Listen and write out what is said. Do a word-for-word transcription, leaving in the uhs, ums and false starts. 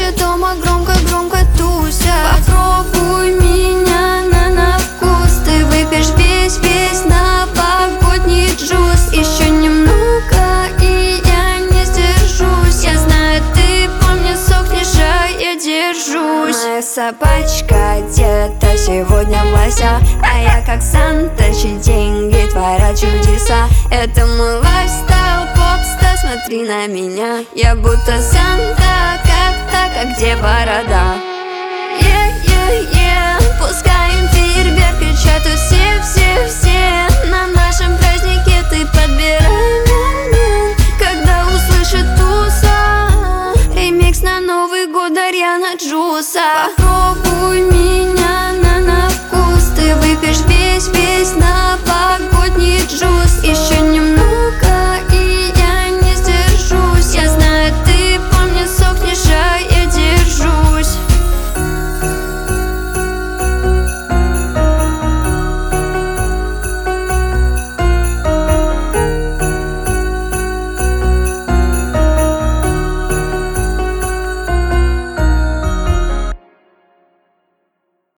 Все дома громко-громко тусят. Попробуй меня на, на вкус. Ты выпьешь весь-весь новогодний джуз. Еще немного, и я не сдержусь. Я знаю, ты по мне сохнешь, а я держусь. Моя собачка где-то сегодня в лося, а я как Санта, чьи деньги творят чудеса. Это мой лайфстайл, попста, смотри на меня. Я будто Санта, как так, а где борода? Е-е-е, пускаем фейерверк, кричат все, все, все. На нашем празднике ты подбирай момент, когда услышит туса ремикс на Новый год Дарьяна Джуса. Попробуй меня на, на вкус. Ты выпьешь весь-весь новогодний джуз. Еще немного,